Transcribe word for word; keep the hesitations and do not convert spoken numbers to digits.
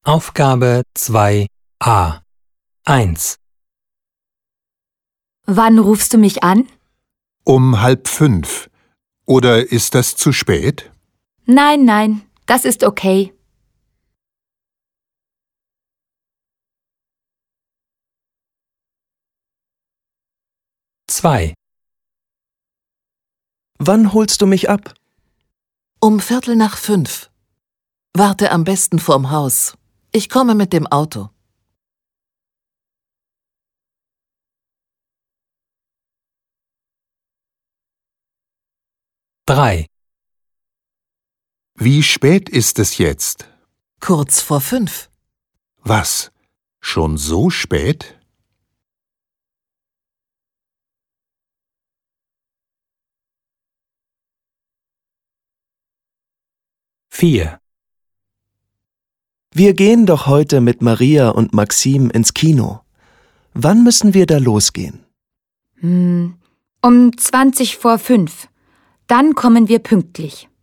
Aufgabe zwei a eins. Wann rufst du mich an? Um halb fünf. Oder ist das zu spät? Nein, nein, das ist okay. zwei. Wann holst du mich ab? Um Viertel nach fünf. Warte am besten vorm Haus. Ich komme mit dem Auto. drei. Wie spät ist es jetzt? Kurz vor fünf. Was? Schon so spät? vier. Wir gehen doch heute mit Maria und Maxim ins Kino. Wann müssen wir da losgehen? Hm, um zwanzig vor fünf. Dann kommen wir pünktlich.